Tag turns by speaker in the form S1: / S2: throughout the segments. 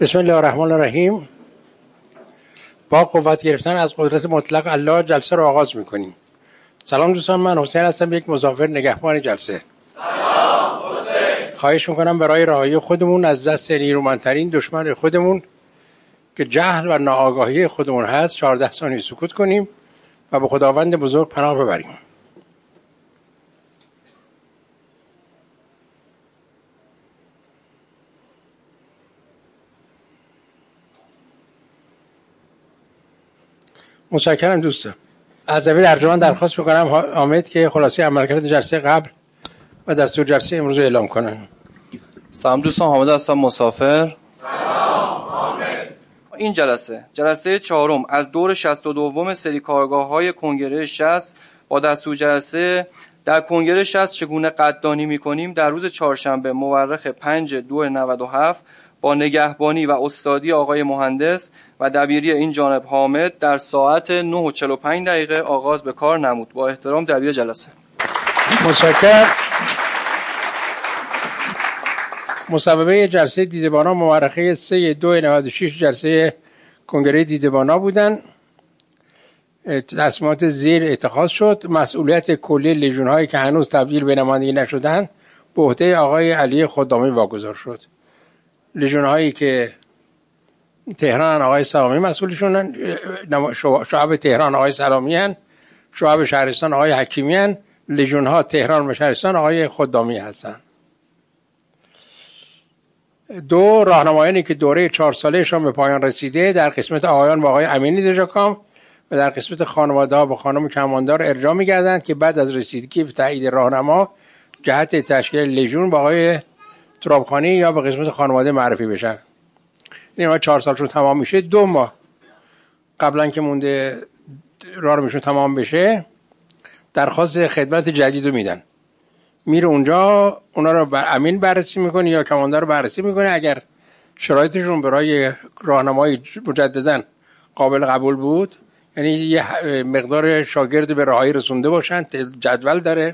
S1: بسم الله الرحمن الرحیم. با قوت گرفتن از قدرت مطلق الله جلسه رو آغاز میکنیم. سلام دوستان، من حسین هستم، یک مسافر نگهبان جلسه.
S2: سلام حسین.
S1: خواهش میکنم برای رهایی خودمون از دست نیرومندترین دشمن خودمون که جهل و ناآگاهی خودمون هست 14 ثانیه سکوت کنیم و به خداوند بزرگ پناه ببریم. متشکرم دوستان. از زمین ارجمند درخواست میکنم حامد که خلاصه عملکرد جلسه قبل و دستور جلسه امروز اعلام کنن.
S3: سلام دوستان، حامد هستم، مسافر.
S2: سلام حامد.
S3: این جلسه چهارم از دور 62 سری کارگاه‌های کنگره 60 با دستور جلسه در کنگره 60 چگونه قدردانی می‌کنیم در روز چهارشنبه مورخ 5/2/97 با نگهبانی و استادی آقای مهندس و دبیری این جانب حامد در ساعت 9:45 آغاز به کار نمود. با احترام دبیر جلسه.
S1: متشکرم. مصوبه جلسه دیدبانا مورخه 3/2/96 جلسه کنگره دیدبانا بودن. تصمیمات زیر اتخاذ شد. مسئولیت کلی لژیون‌هایی که هنوز تبدیل به نمایندگی نشدند به عهده آقای علی خدامی واگذار شد. لژیون‌هایی که تهران آقای سلامی مسئولشونن، شعب تهران آقای سلامی هن، شعب شهرستان آقای حکیمی هن، لژیون‌ها تهران و شهرستان آقای خدامی هستن. 2 راهنمایانی که دوره 4 سالهشان به پایان رسیده در قسمت آقایان با آقای امینی دژاکام و در قسمت خانواده‌ها با خانم کماندار ارجاع می‌گردند که بعد از رسیدگی به تایید راهنما جهت تشکیل لژیون با آقای ترابخانی یا به قسمت خانواده معرفی بشن. این 4 سالشون تمام میشه، 2 ماه قبلا که مونده راهنماییشون تمام بشه درخواست خدمت جدید رو میدن. میره اونجا اونا رو امین بررسی میکنه یا کماندار رو بررسی میکنه. اگر شرایطشون برای راهنمایی مجددا قابل قبول بود، یعنی یه مقدار شاگرد به رهایی رسونده باشن، جدول داره.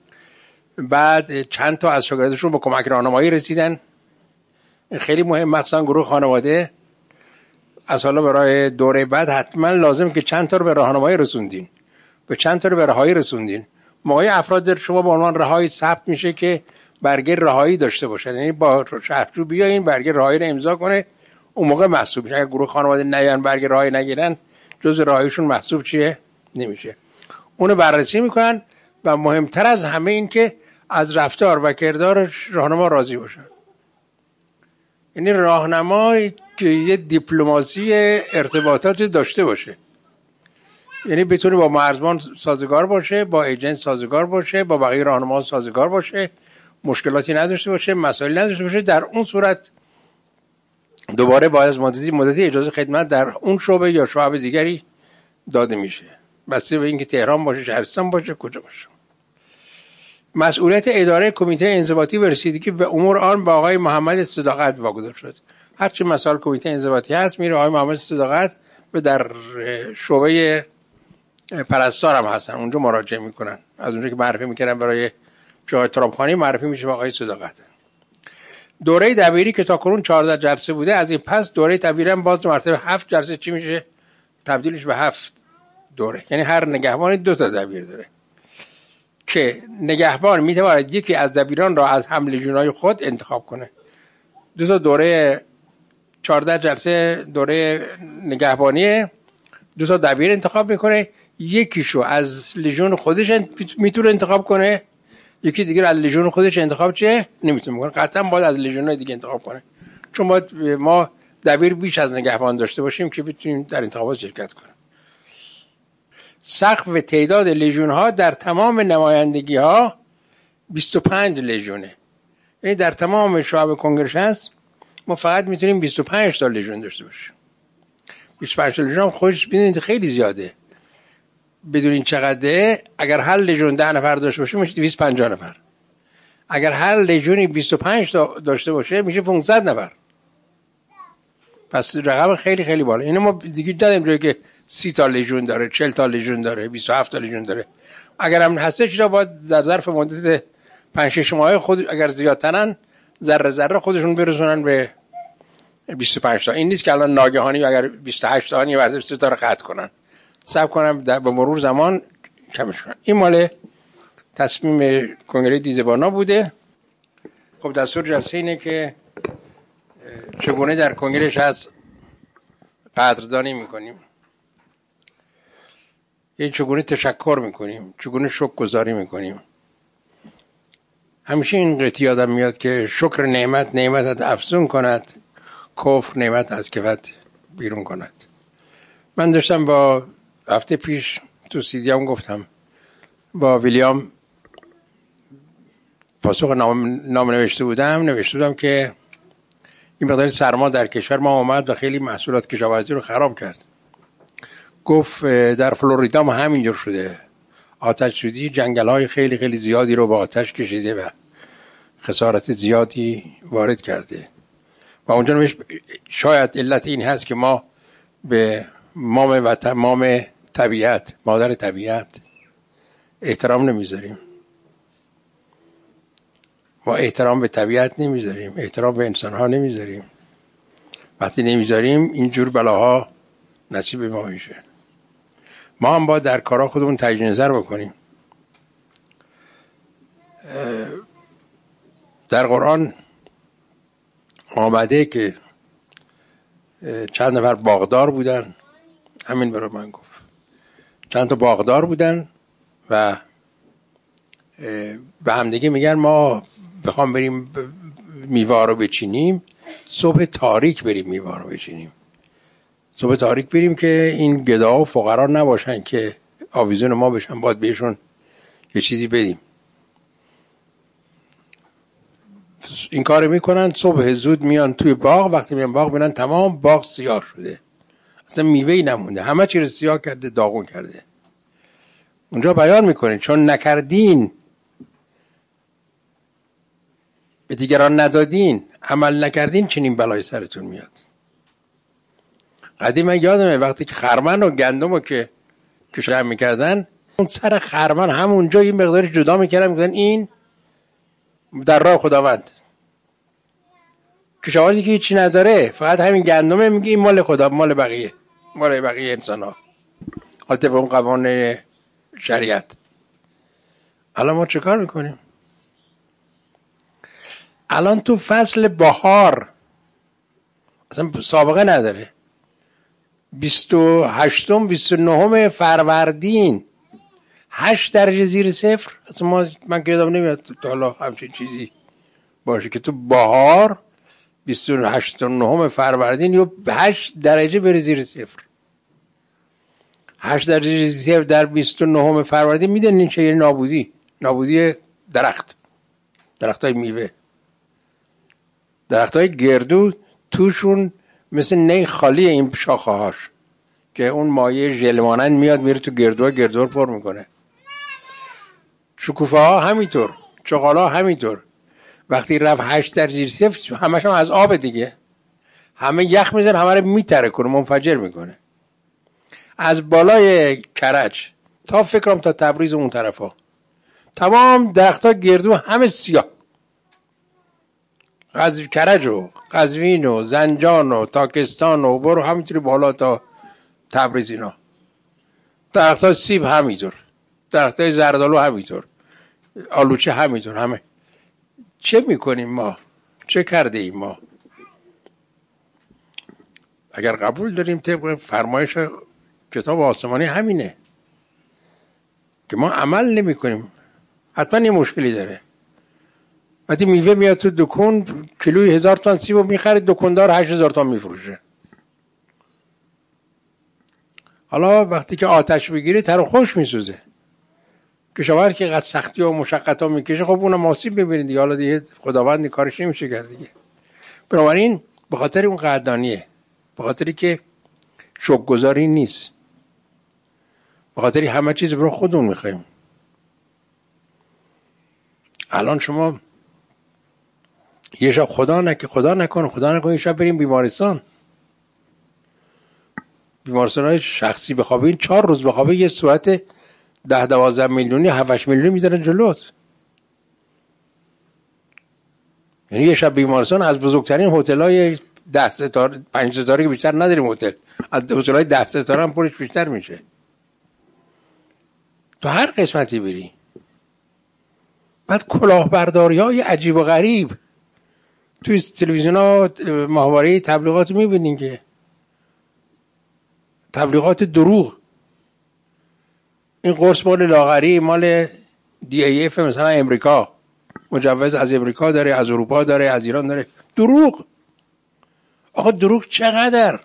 S1: بعد چند تا از شاگردشون با کمک راهنمایی رسیدن، خیلی مهم، مخصوصا گروه خانواده. از حالا برای دوره بعد حتما لازم که چند تا رو به راهنمایی رسوندین، به چند تا رو به رهایی رسوندین. موقع افراد شما با عنوان رهایی ثبت میشه که برگه رهایی داشته باشن، یعنی با شهرجو بیاین برگه رهایی رو امضا کنه، اون موقع محسوب میشه. اگر گروه خانواده نیان برگه رهایی نگیرن جز رهاییشون محسوب چیه نمیشه. اونو بررسی میکنن و مهمتر از همه این که از رفتار و کردار راهنما راضی باشن. یعنی راهنمایی که یه دیپلماسی ارتباطات داشته باشه، یعنی بتونه با مرزبان سازگار باشه، با ایجنت سازگار باشه، با بقیه راهنما سازگار باشه، مشکلاتی نداشته باشه، مسائلی نداشته باشه. در اون صورت دوباره باید از مدتی اجازه خدمت در اون شعبه یا شعب دیگری داده میشه، بسته به اینکه تهران باشه، شهرستان باشه، کجا باشه. مسئولیت اداره کمیته انضباطی و رسیدگی به امور آن با آقای محمد صداقت واگذار شد. هرچی مسائل کمیته انضباطی هست میره آقای محمد صداقت و در شعبه پرستار هم هستن اونجا مراجعه میکنن. از اونجا که معرفی میکنن برای جای ترابخانی معرفی میشه با آقای صداقت. دوره دبیری که تاکنون 14 جلسه بوده، از این پس دوره دبیری هم باز مرتبه 7 جلسه چی میشه؟ تبدیلش به 7 دوره. یعنی هر نگهبانی 2 تا دبیر داره که نگهبان میتواند یکی از دبیران را از هم لژیون‌های خود انتخاب کنه. 2 تا دوره 14 جلسه دوره نگهبانیه، 2 تا دبیر انتخاب میکنه. یکیشو از لژیون خودش میتونه انتخاب کنه، یکی دیگه از لژیون خودش انتخاب نمیتونه کنه. قطعا باید از لژیون‌های دیگه انتخاب کنه، چون باید ما دبیر بیش از نگهبان داشته باشیم که بتونیم در انتخابات شرکت کنیم. سقف تعداد لژیون‌ها در تمام نمایندگی‌ها 25 لژیونه. یعنی در تمام شعب کنگره هست ما فقط میتونیم 25 تا لژیون داشته باشیم. 25 تا لژیون هم خودش ببینید خیلی زیاده. بدونین چقدره؟ اگر هر لژیون 10 نفر داشته باشه میشه 250 نفر. اگر هر لژیونی 25 تا داشته باشه میشه 500 نفر. پس رقم خیلی خیلی بالا. اینو ما دیگه دیدیم جایی که 30 تا لژیون داره، 40 تا لژیون داره، 27 تا لژیون داره. اگر هم هستش را باید در ظرف مدت 5-6 ماه خود اگر زیادترن ذره ذره خودشون برسونن به 25 تا. این نیست که الان ناگهانی اگر 28 تا وضع 23 تا رو قطع کنن، صبر کنم به مرور زمان کمش کنن. این مال تصمیم کنگره دیدبانا بوده. خب دستور جلسه اینه که چگونه در کنگره شصت قدردانی میکنیم، یعنی چگونه تشکر میکنیم، چگونه شکر گزاری میکنیم. همیشه این قطعی یادم میاد که شکر نعمتت افزون کند، کفر نعمت از کفت بیرون کند. من داشتم با هفته پیش تو سیدیام گفتم با ویلیام پاسخ نام نوشته بودم که این مقدار سرما در کشور ما اومد و خیلی محصولات کشاورزی رو خراب کرد. گفت در فلوریدا ما همینجور شده، آتش سوزی جنگل‌های خیلی خیلی زیادی رو با آتش کشیده و خسارت زیادی وارد کرده و اونجا نوشت شاید علت این هست که ما به مام طبیعت، مادر طبیعت احترام نمیذاریم. ما احترام به طبیعت نمیذاریم، احترام به انسان‌ها نمیذاریم. وقتی نمیذاریم اینجور بلاها نصیب ما میشه. ما هم باید در کارا خودمون تجدید نظر بکنیم. در قرآن آمده که چند نفر باغدار بودن، همین برای من گفت، چند تا باغدار بودن و به همدیگه میگن ما بخوام بریم میوه رو بچینیم صبح تاریک بریم میوه رو بچینیم، صبح تاریک بریم که این گدا و فقرا نباشن که آویزون ما بشن، باید بهشون یه چیزی بدیم. این کار میکنن، صبح زود میان توی باغ، وقتی میان باغ ببینن تمام باغ سیاه شده، اصلا میوه‌ای نمونده، همه چی رو سیاه کرده، داغون کرده. اونجا بیان میکنه چون نکردین، به دیگران ندادین، عمل نکردین، چنین بلای سرتون میاد. قدیم من یادمه وقتی که خرمن و گندم رو که جمع میکردن، اون سر خرمن همونجا یه مقدار جدا میکردن، میگن این در راه خداوند. کشاورزی که هیچی نداره فقط همین گندمه، میگه این مال خدا، مال بقیه انسان ها، حالت به اون قوانین شریعت. الان ما چه کار میکنیم؟ الان تو فصل بهار اصلا سابقه نداره، 28 29 فروردین 8 درجه زیر صفر. اصلا من که یادم نمیاد تا حالا همچین چیزی باشه که تو بهار 28 9 فروردین یا 8 درجه بره زیر صفر. 8 درجه زیر صفر در 29 فروردین میدونین چه؟ یعنی نابودی درختای میوه، درختای گردو توشون مثل نی خالی این شاخه هاش که اون مایع ژل مانند میاد میره تو گردو پر میکنه. شکوفه ها همینطور، چغالا همینطور. وقتی رفت 8 درجه زیر صفر همش هم از آب دیگه، همه یخ میزنه، همه رو میتره کنه، منفجر میکنه. از بالای کرج تا فکرم تا تبریز اون طرفا تمام درختها گردو همه سیاه. کرج و قزوین و زنجان و تاکستان و برو همینطوری بالا تا تبریز اینا. درختای سیب همینطور، درختای زردالو همینطور، آلوچه همینطور. همه چه میکنیم ما؟ چه کرده ایم ما؟ اگر قبول داریم طبق فرمایش کتاب آسمانی همینه که ما عمل نمی کنیم، حتما یه مشکلی داره. وقتی میوه میاد تو دکون، کیلوی 1000 تومان سیب رو میخرید، دکاندار 8000 تومان میفروشه. حالا وقتی که آتش بگیره تر و خوش میسوزه. کشاورز که قد سختی و مشقت ها میکشه، خب اونم آسیب میبینید دیگه. حالا دیگه خداوند کارش نمیشه کرد دیگه. بنابراین به خاطر اون قدردانیه، به خاطری که شکرگزاری نیست، به خاطری همه چیز برای خودمون میخوایم. الان شما یه شب خدا نکنه یه شب بریم بیمارستان های شخصی بخوابین، 4 روز بخوابه، یه صورت 10-12 میلیونی 7-8 میلیونی میذارن جلوت. یعنی یه شب بیمارستان از بزرگترین هتل‌های 10 ستاره 5 ستاره که بیشتر نداریم هتل، از هتل‌های 10 ستاره هم پولش بیشتر میشه. تو هر قسمتی بری بعد کلاهبرداری‌های عجیب و غریب توی تلویزیون‌ها، ماهواره تبلیغات می‌بینین که تبلیغات دروغ. این قرص مال لاغری، مال DAF مثلا امریکا، مجوز از امریکا داره، از اروپا داره، از ایران داره. دروغ. آقا دروغ چقدر؟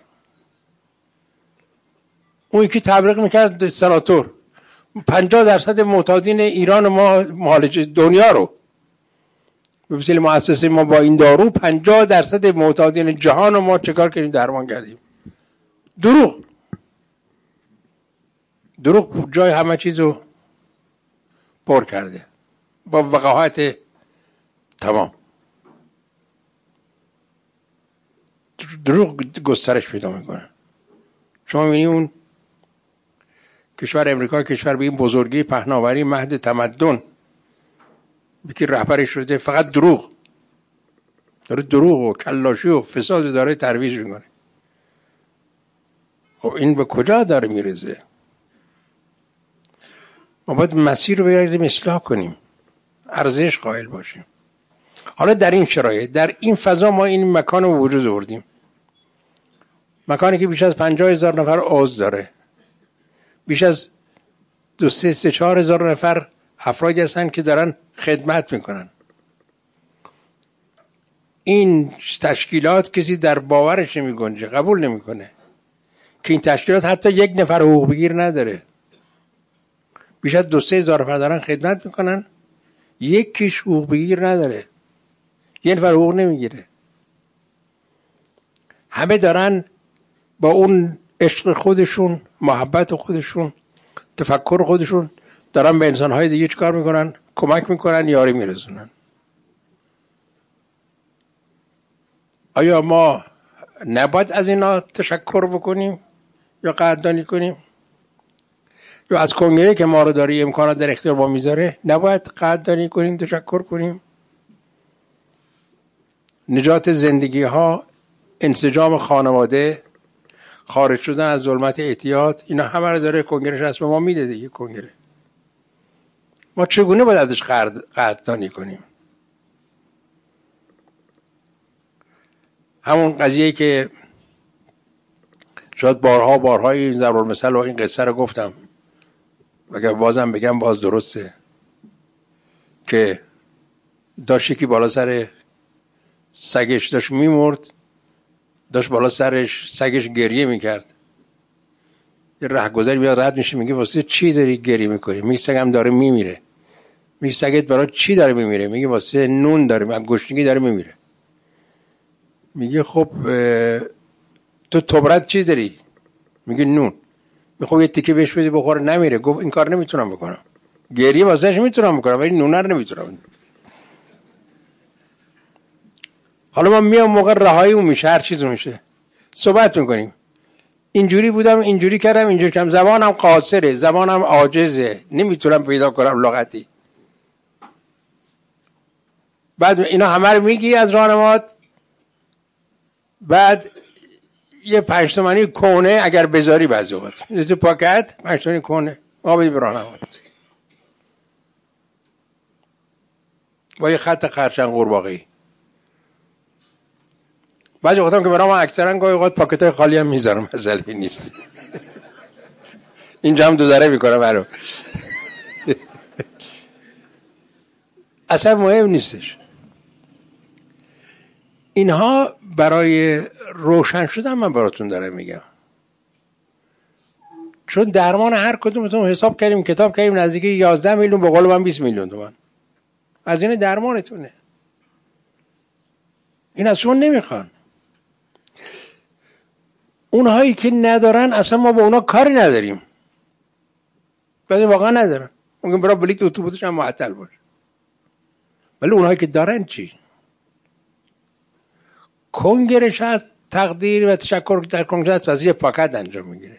S1: اون یکی تبلیغ میکرد سناتور 50% معتادین ایران ما معالجه دنیا رو به وسیله مؤسسه ما با این دارو 50% معتادین جهان رو ما چکار کردیم درمان کردیم. دروغ. دروغ جای همه چیزو پر کرده با وقاحت تمام. دروغ گسترش پیدا میکنه. شما میبینی اون کشور امریکا، کشور به این بزرگی پهناوری مهد تمدن، که رهبرش شده فقط دروغ داره، دروغ و کلاشی و فساد داره ترویج میکنه. خب این به کجا داره میرسه؟ ما باید مسیر رو بگردیم اصلاح کنیم، ارزش قائل باشیم. حالا در این شرایط، در این فضا ما این مکان رو وجود آوردیم، مکانی که بیش از 50,000 نفر عضو داره، بیش از 2-3-4 هزار نفر افرادی هستن که دارن خدمت میکنن. این تشکیلات کسی در باورش نمیگنجه، قبول نمیکنه که این تشکیلات حتی یک نفر حقوق بگیر نداره. بیش از 2-3 هزار نفر دارن خدمت میکنن، یکیش حقوق بگیر نداره، یه نفر حقوق نمیگیره. همه دارن با اون عشق خودشون، محبت خودشون، تفکر خودشون دارن به انسانهای دیگه چیکار میکنن؟ کمک میکنن، یاری میرسونن. آیا ما نباید از اینا تشکر بکنیم یا قدردانی کنیم؟ یا از کنگره که ما رو داره امکانات در اختیار ما میذاره نباید قدردانی کنیم، تشکر کنیم؟ نجات زندگی ها، انسجام خانواده، خارج شدن از ظلمت اعتیاد، اینا همه رو داره کنگره شست به ما میده دیگه. کنگره ما چگونه باید ازش قدردانی کنیم؟ همون قضیه که شاید بارها این ضرب المثل و این قصه رو گفتم، اگر بازم بگم باز درسته، که داشت یکی بالا سر سگش داشت میمرد، داشت بالا سرش سگش گریه میکرد. یه رهگذر میاد رد میشه، میگه واسه چی داری گریه میکنی؟ میگه سگم داره میمیره. میگه سگت برای چی داره میمیره؟ میگه واسه نون داره، از گشنگی داره میمیره. میگه خب تو تبرد چی داری؟ میگه نون. میگه خب یه تیکه بهش بده بخوره، نمیره. گفت این کار نمیتونم بکنم، گریه واسهش میتونم بکنم ولی نون رو نمیتونم. حالا ما میام موقع رهاییمون میشه، هر چیز میشه، صحبت میکنیم اینجوری بودم، اینجوری کردم، اینجوری کردم، زبانم قاصره، زبانم عاجزه، نمیتونم پیدا کنم لغتی. بعد اینا همه رو میگی از راهنماد، بعد یه 5 تومانی کونه اگر بذاری بعضی وقت تو پاکت 5 تومانی کونه آبی به راهنماد با یه خط خرچنگ قورباغه‌ای. بعضی وقتا که برام اکثرا گاهی اوقات پاکتای خالی هم میذارم، مسئله نیست. اینجا هم دو ذره میکنه برام. اصلا مهم نیستش. اینها برای روشن شدن من براتون دارم میگم، چون درمان هر کدومتون حساب کردیم، کتاب کردیم، نزدیک 11 میلیون، به قول من 20 میلیون تومان از این درمانتونه. این از شما نمیخوان. اونهایی که ندارن اصلا ما با اونا کاری نداریم، بعضی واقعا ندارن، ممکن برای بلیت اتوبوسش هم معطل باشه. ولی اونهایی که دارن چی؟ کنگرش از تقدیر و تشکر در کنگرس از یه پاکت انجام میگیره.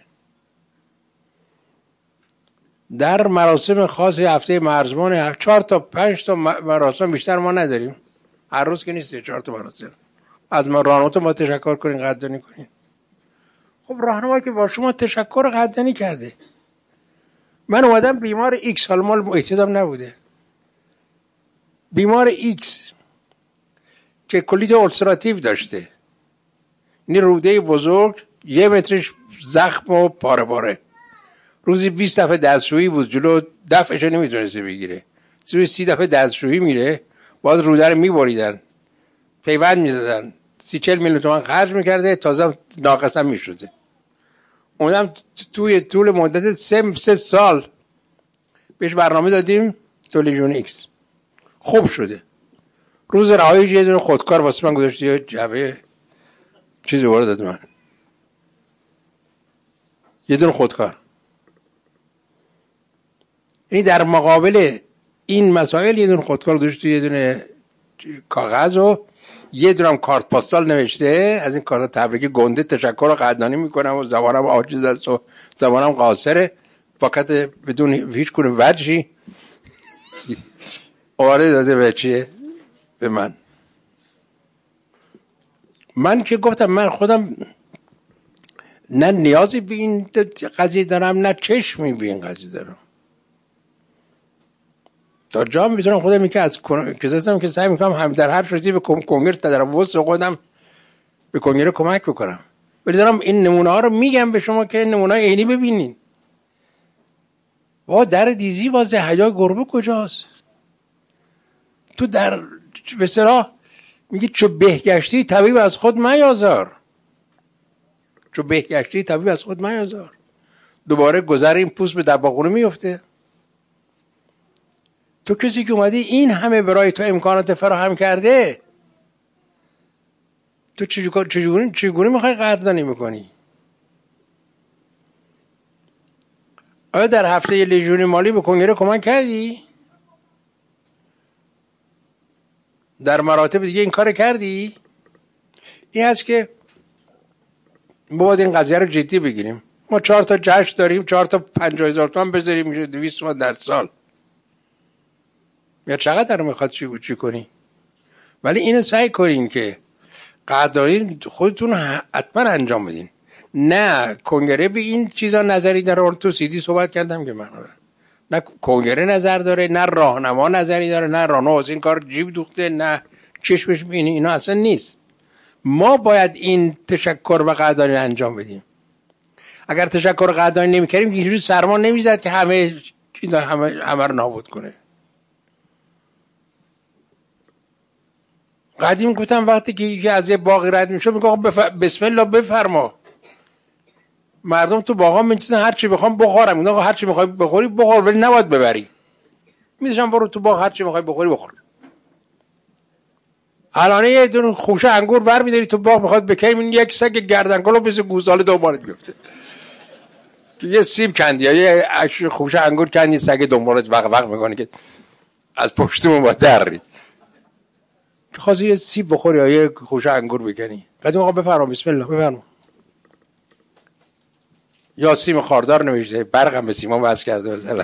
S1: در مراسم خاص هفته مرزبان 4 تا 5 تا مراسم بیشتر ما نداریم، هر روز که نیست، 4 تا مراسم از ما راهنماتون ما تشکر کنین قدردانی کنین. خب راهنما که با شما تشکر و قدردانی کرده. من اومدم بیمار ایکس، حالا مال احتیاطم نبوده، بیمار ایکس که کلیت اولسراتیو داشته، این روده بزرگ 1 مترش زخم و پاره پاره، روزی 20 دفعه دستشویی بود، جلو دفعش نمیتونسته بگیره، 30 دفعه دستشویی میره، باید روده رو میبریدن، پیوند میزدن، 30-40 میلیون تومان خرج میکرده، تازه ناقص هم میشده. اونم توی طول مدت 3 سال بهش برنامه دادیم تو لیژون ایکس، خوب شده. روز رهاییش یه دونه خودکار واسه من گذاشت، یه جعبه چیزی وارد داد من، یه دونه خودکار. یعنی در مقابل این مسائل یه دونه خودکار گذاشت، یه دونه کاغذ و یه دونه کارت پاستال نوشته، از این کارت تبریک گنده تشکر و قدردانی میکنم و زبانم عاجز است و زبانم قاصره، فقط بدون هیچ گونه وجهی آره داده به چیه؟ به من که گفتم من خودم نه نیازی به این قضیه دارم، نه چشمی به این قضیه دارم. تا جا میتونم خودم که از کساتم که سعی میکنم هم در هر شرطی به کنگره در وسط خودم به کنگره کمک بکنم، ولی دارم این نمونه ها رو میگم به شما که نمونه های عینی ببینین. در دیزی واسه حیا گربه کجاست؟ تو در به اصطلاح میگه چو بهگشتی طبیب از خود میازار، چو بهگشتی طبیب از خود میازار. دوباره گذر این پوست به دباغونه میفته. تو کسی که اومدی این همه برای تو امکانات فراهم کرده، تو چجوری میخوای قدردانی میکنی؟ آیا در هفته لیژون مالی به کنگره کمک کردی؟ در مراتب دیگه این کار کردی؟ این هست که باید این قضیه رو جدی بگیریم. ما 4 تا جشن داریم، 4 تا 50,000 تومان بذاریم میشه 200 تومان در سال، یا چقدر میخواد چی کنی؟ ولی اینو سعی کنین که قدردانی خودتون حتما انجام بدین. نه کنگره به این چیزا نظری داره، تو سیدی صحبت کردم که من نه کنگره نظر داره، نه راهنما نظری داره، نه راهنما از این کار جیب دوخته، نه چشمش بینی، اینا اصلا نیست. ما باید این تشکر و قدردانی انجام بدیم. اگر تشکر و قدردانی نمی‌کردیم که اینجوری سرما نمیزد که همه رو نابود کنه. قدیم گفتم وقتی که یکی از یه باغی رد میشه میگه بسم الله بفرما. مردم تو باغا میچینن هر چی بخوام بخورم، میگن هر چی میخوای بخوری بخور ولی نباید ببری. میذاشم برو تو باغ هر چی میخوای بخوری بخور. الان یه دونه خوشه انگور ور میداری تو باغ میخواد بکنی، این یک سگ گردنکلو مثل گوساله دوباره میفته. یه سیب کندی یا یه خوشه انگور کندی، سگ دنبالت وق میکنه که از پشتمون با دری. که خواستی یه سیب بخوری یا یه خوشه انگور بکنی، قدیم آقا بفرما بسم الله بفرما. یا سیم خاردار نوشته، برقم به سیمان وصل کرده مثلا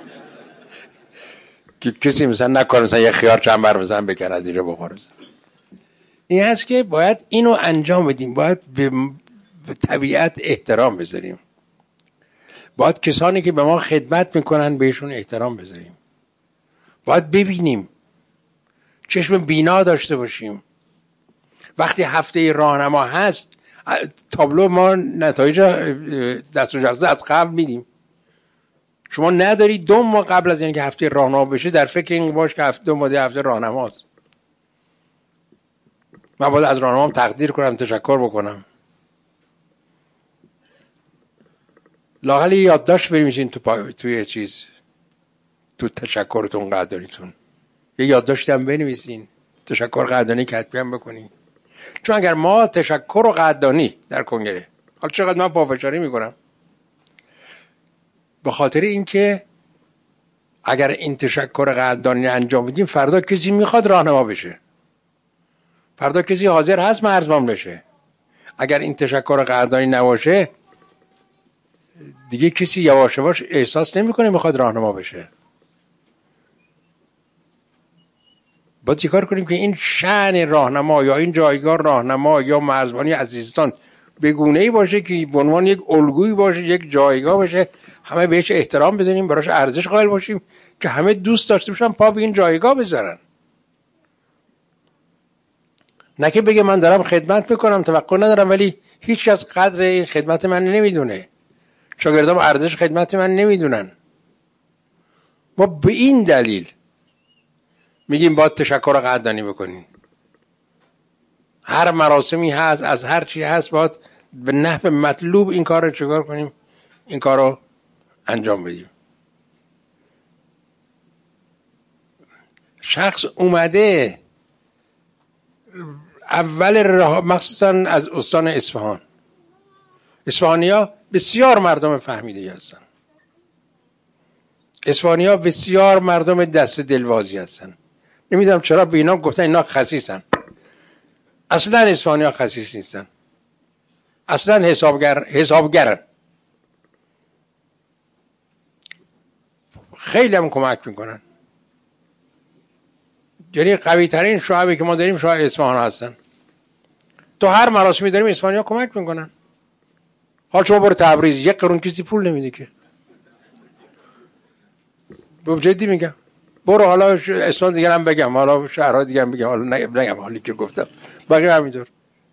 S1: که کسی مثلا نکنه مثلا یه خیار چند بر مثلا بکنه از اینجا بخوره. این هست که باید اینو انجام بدیم، باید به طبیعت احترام بذاریم، باید کسانی که به ما خدمت میکنن بهشون احترام بذاریم، باید ببینیم، چشم بینا داشته باشیم. وقتی هفته راهنما هست تابلو ما نتایج دستور جلسه از قبل میدیم. شما نداری 2 ماه قبل از اینکه هفته راهنما بشه در فکر این باش که 2 ماه هفته راهنماست. من باید از راهنمام تقدیر کنم، تشکر بکنم. لااقل یادداشت بنویسین توی چیز، تو تشکرتون قدردانیتون یه یادداشتی هم بنویسین، تشکر قدردانی کتبی هم بکنین. چون اگر ما تشکر و قدردانی در کنگره، حالا چقدر من پافشاری میکنم به خاطر اینکه اگر این تشکر و قدردانی انجام بدیم فردا کسی میخواد راهنما بشه، فردا کسی حاضر هست مرزبان بشه. اگر این تشکر و قدردانی نباشه دیگه کسی یواش یواش احساس نمیکنه میخواد راهنما بشه. باید چیکار کنیم که این شأن راهنما یا این جایگاه راهنما یا مرزبانی عزیزستان به گونه‌ای باشه که به عنوان یک الگویی باشه، یک جایگاه باشه، همه بهش احترام بزنیم، براش ارزش قائل باشیم که همه دوست داشته باشن پا به این جایگاه بذارن. نه که بگه من دارم خدمت میکنم، توقع ندارم، ولی هیچ کس قدر این خدمت من نمیدونه، شاگردام ارزش خدمت من نمیدونن. ما به این دلیل میگیم باید تشکر قدردانی بکنیم. هر مراسمی هست، از هر چی هست، باید به نحو مطلوب این کار رو چیکار کنیم، این کار رو انجام بدیم. شخص اومده اول راه، مخصوصا از استان اصفهان، اصفهانی‌ها بسیار مردم فهمیده هستن، اصفهانی‌ها بسیار مردم دست دلوازی هستن. نمیدونم چرا به اینا گفتن اینا خسیسن. اصلا اصفهانی‌ها خسیس نیستن، اصلا حسابگرن. خیلی هم کمک میکنن. یعنی قوی ترین شعبی که ما داریم شعب اصفهان هستن. تو هر مراسمی داریم اصفهانی‌ها کمک میکنن. حالا شما برو تبریز، یک قرون کسی پول نمیده که. جدی میگم. برو حالا اصفهان دیگه هم بگم، حالا شهرها دیگه هم بگم، حالا نگم حالی که گفتم، بقیه همینطور.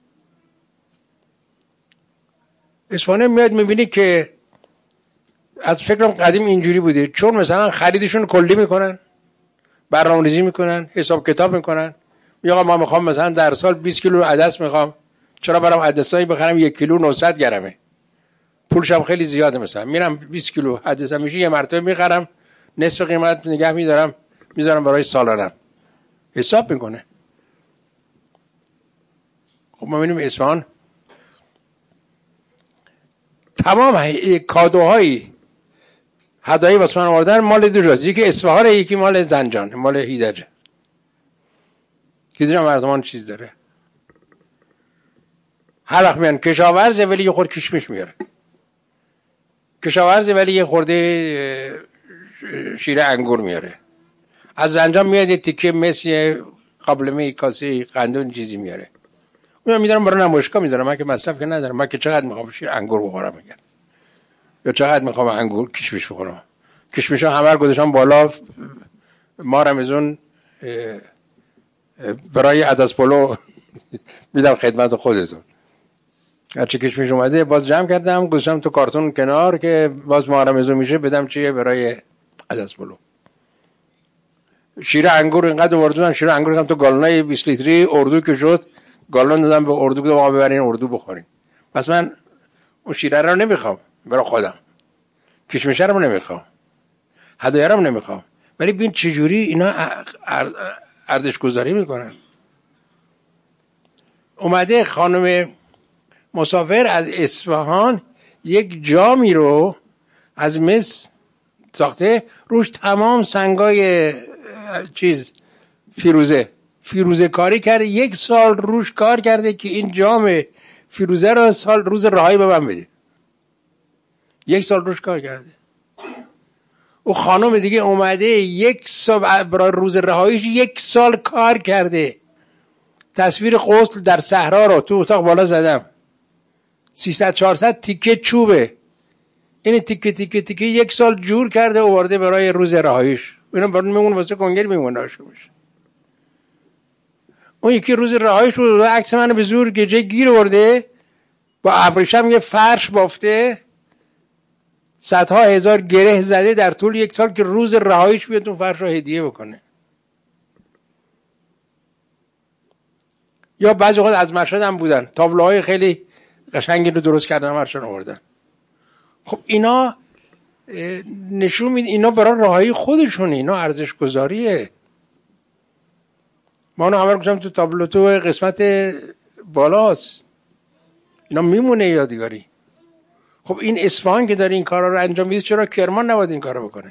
S1: اصفهان میاد میبینی که از فکرم قدیم اینجوری بوده، چون مثلا خریدشون کلی میکنن، برنامه‌ریزی میکنن، حساب کتاب میکنن. میگم ما میخوام مثلا در سال 20 کیلو عدس میخوام، چرا برام عدسایی بخرم 1 کیلو 900 گرمه، پولش هم خیلی زیاده، مثلا میرم 20 کیلو عدس میشه یه مرتبه میخرم، نصف قیمت نگه میدارم، میذارم برای سالانم. حساب میکنه. خب ما میبینیم اصفهان تمام کادوهای هدایی واسه من آوردن مال دو جاست، یکی اصفهان، یکی مال زنجان، مال هیدر. هیدر مردمان چیز داره. هر وقت میان کشاورزه ولی یه خورده کشمش میاره، کشاورزه ولی یه خورده شیر انگور میاره. از زنجان میاد یه تیکه مسی قابلمه کاسه قندون چیزی میاره. من میذارم برای نمایشگاه میذارم، من که مصرف که ندارم، من که چقدر میخوام شیر انگور بخورم میگم، یا چقدر میخوام انگور کشمش بخورم. کشمشا همه رو گذاشتم بالا، ما رمزون برای عدس پلو میدم خدمت خودتون. هرچی کشمش اومده باز جمع کردم گذاشتم تو کارتون کنار که باز ما رمزون میشه بدم چیه برای عدس پلو. شیر انگور اینقدر آوردن، شیر انگور هم تو گالونای 20 لیتری اردو که شد، گالون دادم به اردو که ما ببرین اردو بخورین. پس من اون شیره رو نمیخوام برای خودم، کشمش رو نمیخوام، هدایا رو نمیخوام، ولی ببین چجوری اینا ارزش گذاری میکنن. اومده خانم مسافر از اصفهان یک جامی رو از مس ساخته، روش تمام سنگای چیز فیروزه کاری کرده، 1 سال روش کار کرده که این جام فیروزه رو روز رهایی به من بده. 1 سال روش کار کرده. او خانم دیگه اومده 1 سال برای روز رهاییش 1 سال کار کرده. تصویر غسل در صحرا رو تو اتاق بالا زدم، 300-400 تیکه چوبه، این تیکه تیکه تیکه 1 سال جور کرده و آورده برای روز رهاییش. اینا برای میمون واسه کنگل میمونه میشه. اون یکی روز رهاییش بود، عکس منو به زور گجه گیر آورده، با ابریشم یه فرش بافته، صدها هزار گره زده در طول 1 سال که روز رهاییش بیاد اون فرش رو هدیه بکنه. یا بعضی وقت از مشهد هم بودن، تابلوهای خیلی قشنگی رو درست کردن مرشان آوردن. خب اینا نشون میده اینا برای رهایی خودشونه، اینا ارزش گذاریه. ما اونو همه رو گذاشتم تو تابلو، تو قسمت بالاست، اینا میمونه یادگاری. خب این اصفهان که داره این کارا رو انجام میده، چرا کرمان نباید این کارو بکنه؟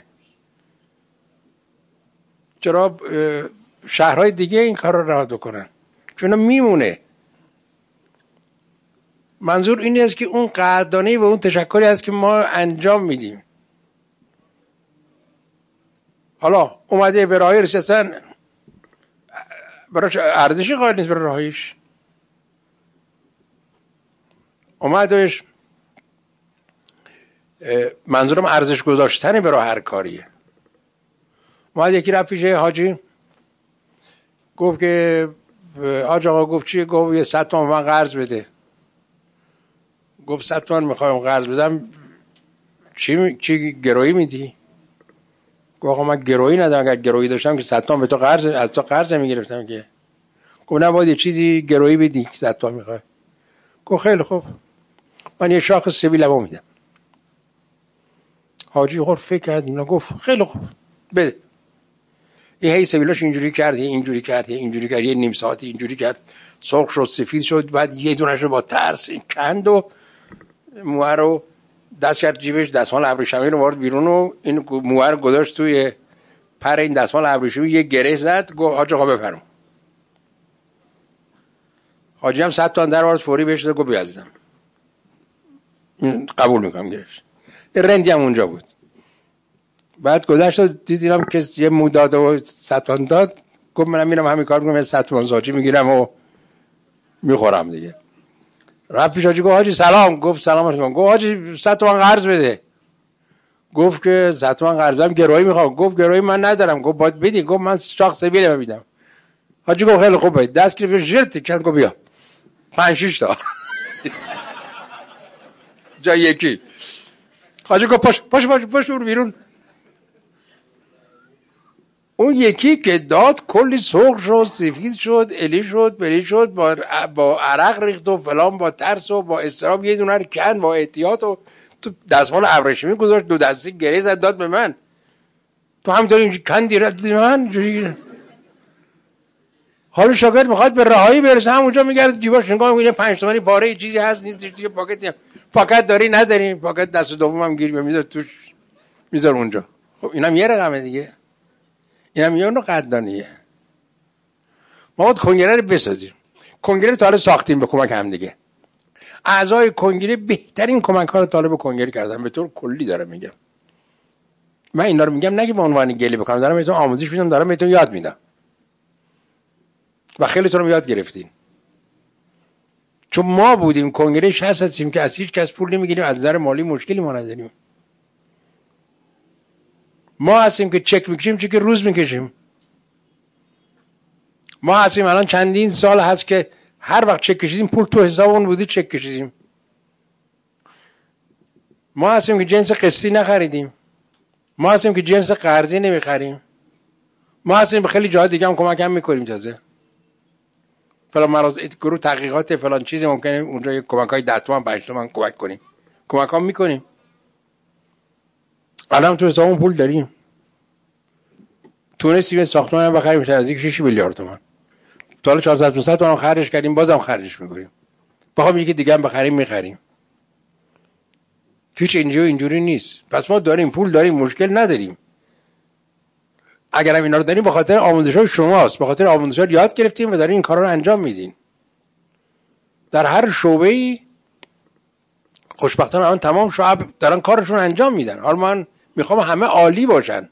S1: چرا شهرهای دیگه این کار رو رعایت بکنن؟ چون میمونه. منظور این است که اون قدردانی و اون تشکری است که ما انجام میدیم. حالا اومده به راهی رسیدن براش ارزشی قائل نیست برای رهاییش. اومدش منظورم ارزش گذاشتن برای هر کاریه. اومد یکی رفت پیش حاجی گفت که حاج آقا، گفت چیه؟ گفت یه 100 تومن من قرض بده. گفت 100 تومن میخوایم قرض بدم، چی گرویی میدی؟ گفت آقا من گرویی ندارم، اگر گرویی داشتم که 100 تومن به تو قرض از تو قرض میگرفتم که. گفت نه، باید یه چیزی گرویی بدی که 100 تومن میخوای. گفت خیلی خوب، من یه شاخ سبیلمو میدم. حاجی خور فکر کرد اینا، گفت خیلی خوب بده. یه هی سبیلاش اینجوری کرد، اینجوری کرد، اینجوری کرد، یه نیم ساعتی اینجوری کرد، سرخ شد، سفید شد. بعد یه دونش رو با ترس کند و موه رو دست کرد جیبش، دستمال ابریشمی رو وارد بیرون و این موه رو گذاشت توی پر این دستمال ابریشمی، یه گره زد. گفت حاج آقا بفرم. حاجی هم 100 تومن در آورد فوری بهش داد. گفت بیا عزیزم قبول میکنم. گرفت. یه رندی هم اونجا بود. بعد گذشت و دیدم که یه مو داد و 100 تومن داد. گفت منم میرم همین کار میکنم، 100 تومن زاجی میگیرم و میخورم دیگه. رفت پیش حاجی، گفت حاجی سلام. گفت سلام علیکم. گفت حاجی 100 تومن قرض بده. گفت که 100 تومن قرض بدم، گرویی میخوام. گفت گرویی من ندارم. گفت باید بدی. گفت من شاخ سبیل میدم. حاجی گفت خیلی خوب باید. دست گرفت ژرت کند. گفت بیا 5-6 تا جای یکی. حاجی گفت پاش برو بیرون. اون یکی که داد کلی سرخ شد، سفید شد، الی شد، بلی شد، با عرق ریخت و فلان، با ترس و با اضطراب یه دونه رو کند با احتیاط و تو دستمال ابریشمی گذاشت، 2 دستی گره زد داد به من. تو همینطوری اینجوری کندی رفت من. حالا شاگرد میخواد به رهایی برسه، همونجا میگرد جیباش نگاه میکنه 5 تومانی پاره چیزی هست نیست، چیزی پاکت داری نداری، پاکت دست دومم گیر میذار توش، میذار اونجا. خب اینم یه رقمه دیگه، اینم یه نوع قدردانیه. ما باید کنگره رو بسازیم. کنگره تا حالا ساختیم به کمک هم دیگه. اعضای کنگره بهترین کمک ها رو طالب کنگره کردن، به طور کلی دارم میگم. من اینا رو میگم نه که به عنوان گله بکنم، دارم بهتون آموزش میدم، دارم بهتون یاد میدم و خیلی تونم یاد گرفتین. چون ما بودیم کنگره 60 هستیم که از هیچ کس پول نمیگیریم، از نظر مالی مشکلی ما نداریم. ما هستیم که چک میکشیم، چک روز میکشیم. ما هستیم الان چندین سال هست که هر وقت چک کشیدیم پول تو حسابمون بوده چک کشیدیم. ما هستیم که جنس قسطی نخریدیم. ما هستیم که جنس قرضی نمیخریم. ما هستیم به خیلی جاهای دیگه هم کمک هم میکنیم. تازه فلان مراز گروه تحقیقات فلان چیزی ممکنه اونجا یک کمک‌های 10 تومن 5 تومن کمک کنیم. کمک هم میکنیم. الان تو حسابمون پول داریم. تونستیم ساختمان بخریم نزدیک 6 میلیارد تومان. تا حالا 400 تومن خرجش کردیم، بازم خرجش میکنیم. بخوام یکی دیگه هم بخریم میخریم. هیچ اینجوری نیست. پس ما داریم پول داریم، مشکل نداریم. اگر هم اینا رو داریم به خاطر آموزش‌های شماست، به خاطر آموزش‌ها یاد گرفتیم و دارین این کارا رو انجام میدین. در هر شعبه‌ای خوشبختانه الان تمام شعب دارن کارشون انجام میدن. حالا من میخوام همه عالی باشن،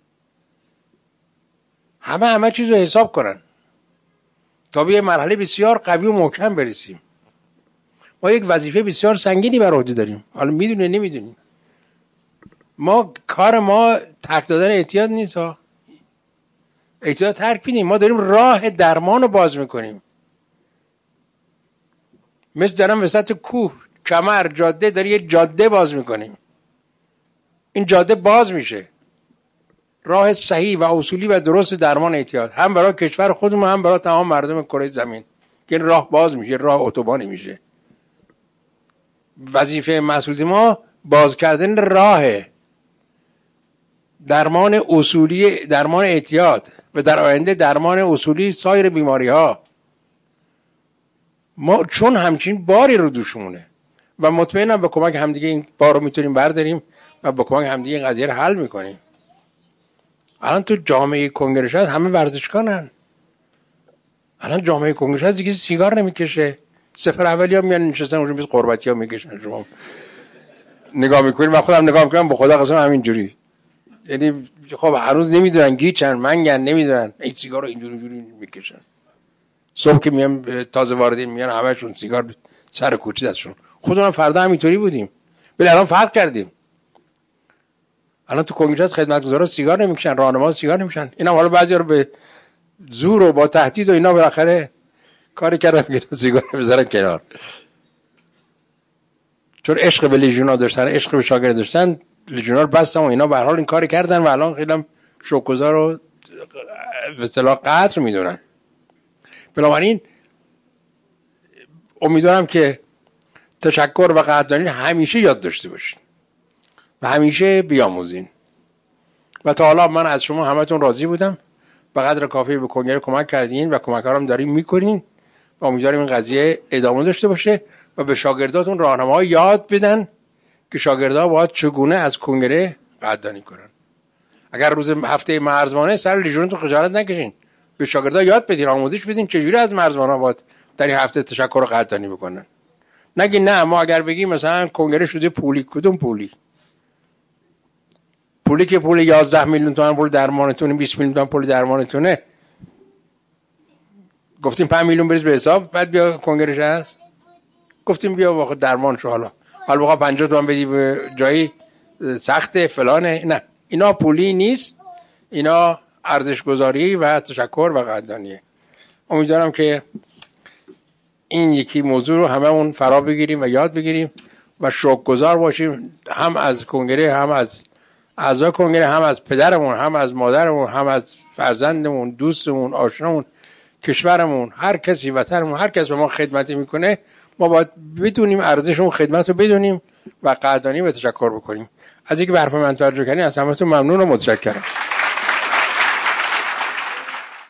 S1: همه چیزو حساب کنن تا به یه مرحله بسیار قوی و محکم برسیم. ما یک وظیفه بسیار سنگینی بر عهده داریم. حالا میدونی نمیدونی، ما کار ما ترک دادن اعتیاد نیست ها. اعتیاد ترک میدیم، ما داریم راه درمان رو باز میکنیم. مثل دارم وسط کوه کمر جاده داری یه جاده باز میکنیم. این جاده باز میشه، راه صحیح و اصولی و درست درمان اعتیاد، هم برای کشور خودمون هم برای تمام مردم کره زمین، که این راه باز میشه، راه اتوبانی میشه. وظیفه مسئولیت ما باز کردن راه درمان اصولی، درمان اعتیاد و در آینده درمان اصولی سایر بیماری ها. ما چون همچین باری رو دوشمونه و مطمئنم به کمک همدیگه این بار رو میتونیم برداریم و به کمک همدیگه این قضیه رو حل میکنیم. الان تو جامعه کنگره هست همه ورزشکارن. الان جامعه کنگره هست دیگه سیگار نمیکشه. سفر اولی ها میان نشستن اونجا مثل قربتی ها میکشن. شما نگاه میکنید، من خودم نگاه میکنم به خدا قسم همینجوری. یعنی خب هنوز نمیدونن گیچن منگن، نمیدونن این سیگار رو اینجوری میکشن. صبح که میام تازه واردین میان همشون سیگار سر کوچه دستشون. خودمون فردا همینطوری بودیم، ولی الان فرق کردیم. الان تو کنگره خدمتگزارا سیگار نمیکشن، راهنما سیگار نمیکشن. اینا حالا بعضیا رو به زور و با تهدید و اینا بالاخره کاری کردن که سیگار بذارن کنار. چون عشق به لژیونا داشتن، عشق به شاگرد داشتن، لژیونا رو بستن و اینا به هر حال این کاری کردن و الان خیلی شوک‌گزار رو به اصطلاح قدر میدونن. بنابراین امیدوارم که تشکر و قدردانی همیشه یاد داشته باشین و همیشه بیاموزین. و تا حالا من از شما همتون راضی بودم، به قدر کافی به کنگره کمک کردین و کمک هم دارین میکنین و امیدوارم این قضیه ادامه داشته باشه و به شاگرداتون راهنمایی یاد بدن که شاگردها باید چگونه از کنگره قدردانی کنن. اگر روز هفته مرزبانه سر لژیونتون خجالت نکشین، به شاگردها یاد بدین، آموزش بدین چجوری از مرزبان‌ها باید در این هفته تشکر و قدردانی بکنن. نگین نه ما اگر بگیم مثلا کنگره شده پولی، کدوم پولی؟ پولی که پول 11 میلیون تومان پول درمانتونه، 20 میلیون تومان پول درمانتونه، گفتیم 5 میلیون بریز به حساب، بعد بیا کنگرهش هست، گفتیم بیا واقع درمان شو، حالا واقع 50 تومان بدی به جایی سخت فلانه. نه، اینا پولی نیست، اینا ارزش گذاری و تشکر و قدردانیه. امیدوارم که این یکی موضوع رو هممون فرا بگیریم و یاد بگیریم و شکرگزار باشیم، هم از کنگره، هم از اعضای کنگره، هم از پدرمون، هم از مادرمون، هم از فرزندمون، دوستمون، آشنامون، کشورمون، هر کسی، وطنمون، هر کس به ما خدمتی میکنه ما باید بدونیم ارزش اون خدمت رو بدونیم و قدردانی و تشکر بکنیم. از اینکه به حرف من توجه کردین از همتون ممنون و متشکرم.